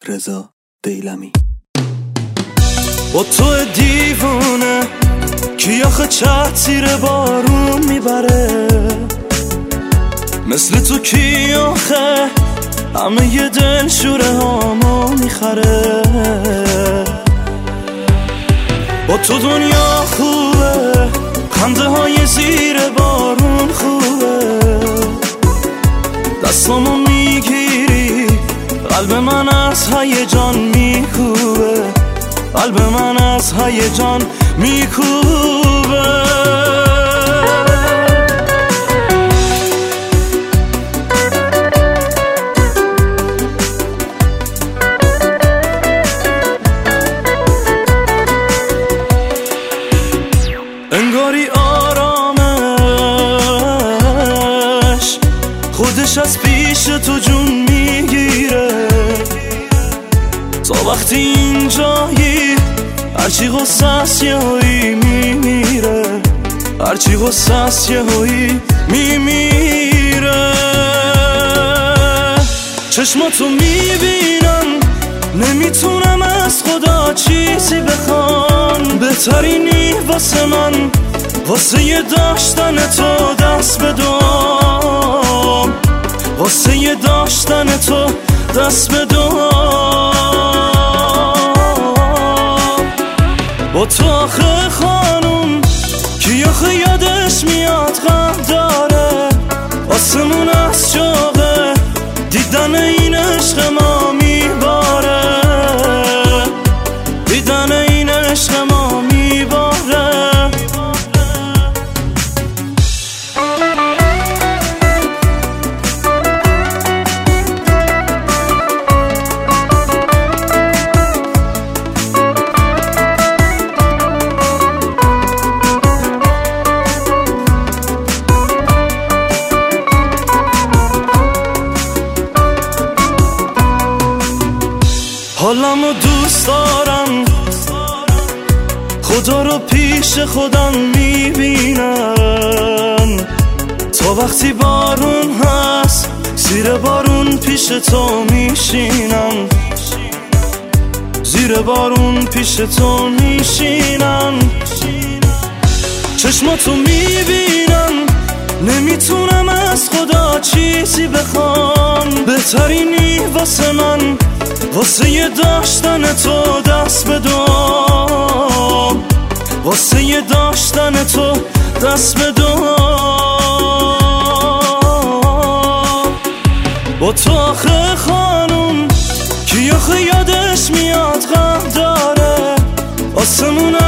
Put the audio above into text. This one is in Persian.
رضا دیلمی. با تو دیوونه کی آخه چت زیر بارون میبره، مثل تو کی آخه همه ی دل شوره هامو میخره. با تو دنیا خوبه، خنده های زیر بارون خوبه، دستامو میگیری قلب من از هیجان میکوبه، قلب من از هیجان میکوبه. انگاری آرامش خودش از پیش تو جون میگیره. تا وقتی اینجایی هرچی غصه است یهویی میمیره، هرچی غصه است یهویی میمیره. چشماتو میبینم نمیتونم از خدا چیزی بخوام، بهترینی واسه من واسه ی داشتن تو دست بدم، واسه ی داشتن تو دست بدم. با تو آخه خانم کی آخه یادش میاد غم داره، آسمون از شوقه دیدن این عشق ما میباره، دیدن این عشق ما میباره. حالمو دوست دارم، خدا رو پیش خودم میبینم. تا وقتی بارون هست زیر بارون پیش تو میشینم، زیر بارون پیش تو میشینم. چشماتو میبینم نمیتونم از خدا چیزی بخوام، بهترینی واسه من واسه ی داشتن تو دست بدم، واسه ی داشتن تو دست بدم. با تو آخه خانم کی آخه یادش میاد غم داره، آسمون